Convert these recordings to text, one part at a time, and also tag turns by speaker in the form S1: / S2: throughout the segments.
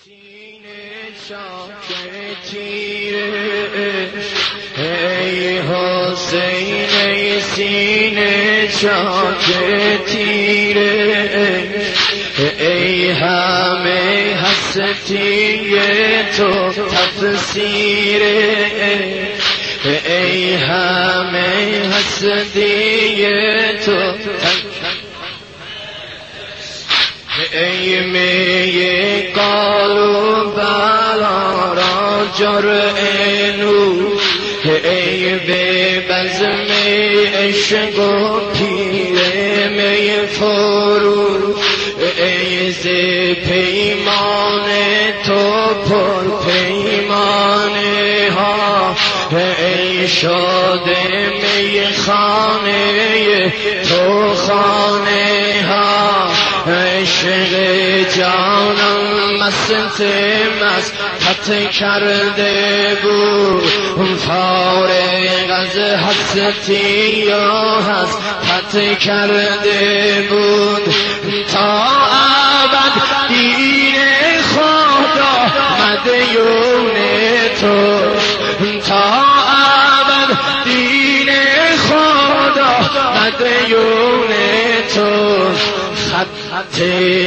S1: سینه چاک تیره ای حسین ای سینه چاک تیره ای همه هستی تو تفسیره ای همه هستی تو ای می قالو بلا را جرعه نو ای به بزم عشق و پیر می فرو ای ز پیمان تو پر پیمانه ها ای شده می خانه تو خانه ها عشق جانم مست پت کرده بود فارغ از هستی یا هست پت کرده بود تا ابد دین خدا مدیون تو تا ابد دین خدا مدیون تو خط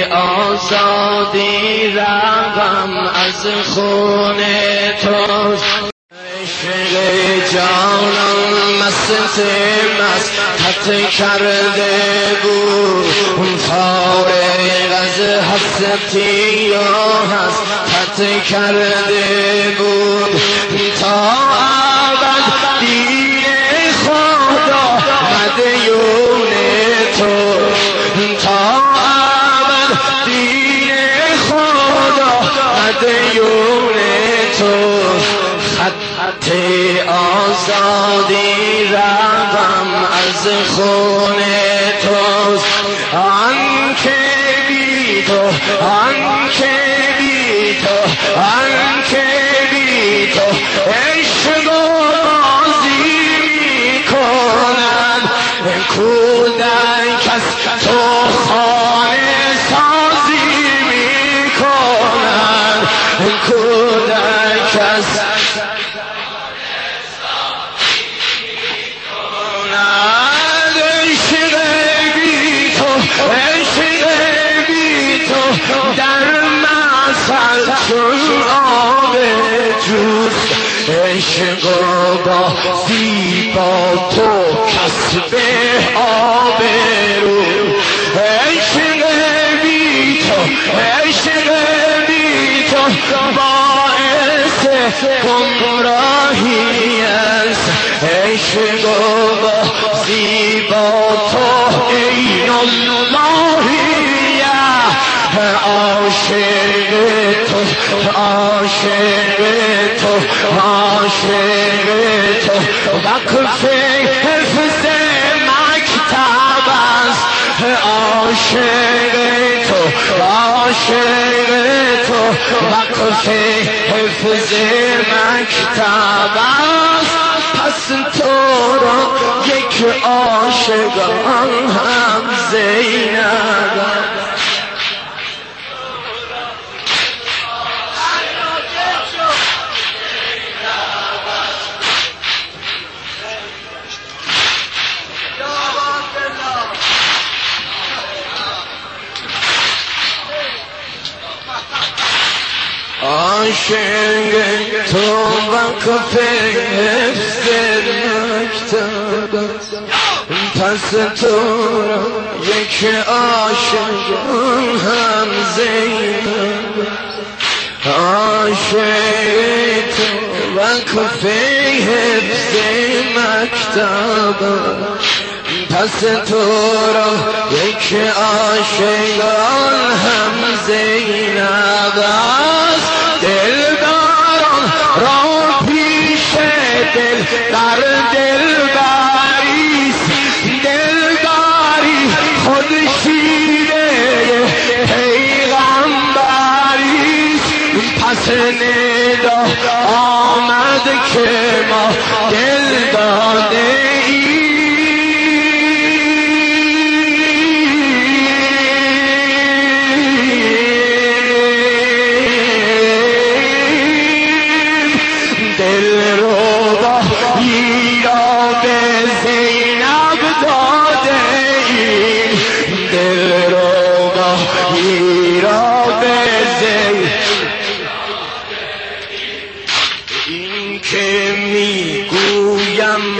S1: آزادی رقم از خون توست عشق جانم مست پت کرده بود فارغ از هستی یا هست پت کرده بود تا ابد دین خدا مدیون تو تا ابد دین خدا مدیون تو خط آزادی رقم از خون توست آنکه بی تو آنکه بی تو آنکه بی تو عشق و بازی می کند کودک از تو خانه سازی می کند کودک از در مثل چون آب جوز عشق با زیبا تو کسب آبرو عشق بی تو عشق بی تو باعث گمراهی است عشق با زیبا تو عین اللهی عاشق تو عاشق تو عاشق تو وقف حفظ مکتب است عاشق تو عاشق تو وقف حفظ مکتب است پس تو را یک عاشقان هم زینب عاشق تو وقف حفظ مکتب پس تو را یک عاشق هم زینب عاشق تو وقف حفظ مکتب پس تو را یک عاشقان هم زینب است دلداران را پیش دل در دل بریست دلداری خود شیره پیغمبریست پس ندا آمد که ما دل داده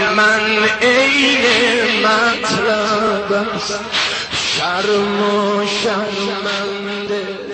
S1: من عین مطلب است شرم و شرمنده